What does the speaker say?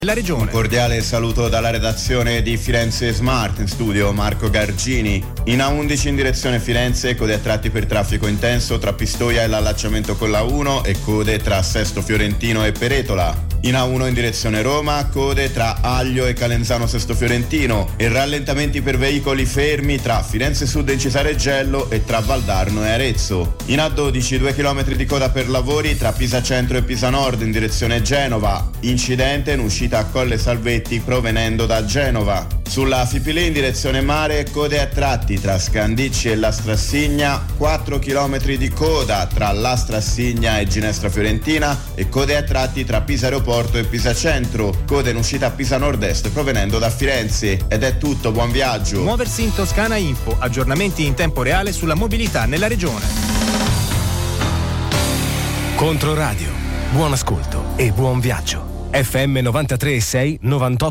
La regione. Un cordiale saluto dalla redazione di Firenze Smart, in studio Marco Gargini. In A11 in direzione Firenze, code a tratti per traffico intenso tra Pistoia e l'allacciamento con la 1 e code tra Sesto Fiorentino e Peretola. In A1 in direzione Roma, code tra Aglio e Calenzano Sesto Fiorentino e rallentamenti per veicoli fermi tra Firenze Sud e Cisareggello e tra Valdarno e Arezzo. In A12 2 km di coda per lavori tra Pisa Centro e Pisa Nord in direzione Genova. Incidente in uscita a Colle Salvetti provenendo da Genova. Sulla Fipili in direzione mare, code a tratti tra Scandicci e La Strassigna, 4 km di coda tra La Strassigna e Ginestra Fiorentina e code a tratti tra Pisa Aeroporto e Pisa Centro, code in uscita a Pisa Nord-Est provenendo da Firenze. Ed è tutto, buon viaggio. Muoversi in Toscana Info, aggiornamenti in tempo reale sulla mobilità nella regione. Controradio, buon ascolto e buon viaggio. FM 93.6 98.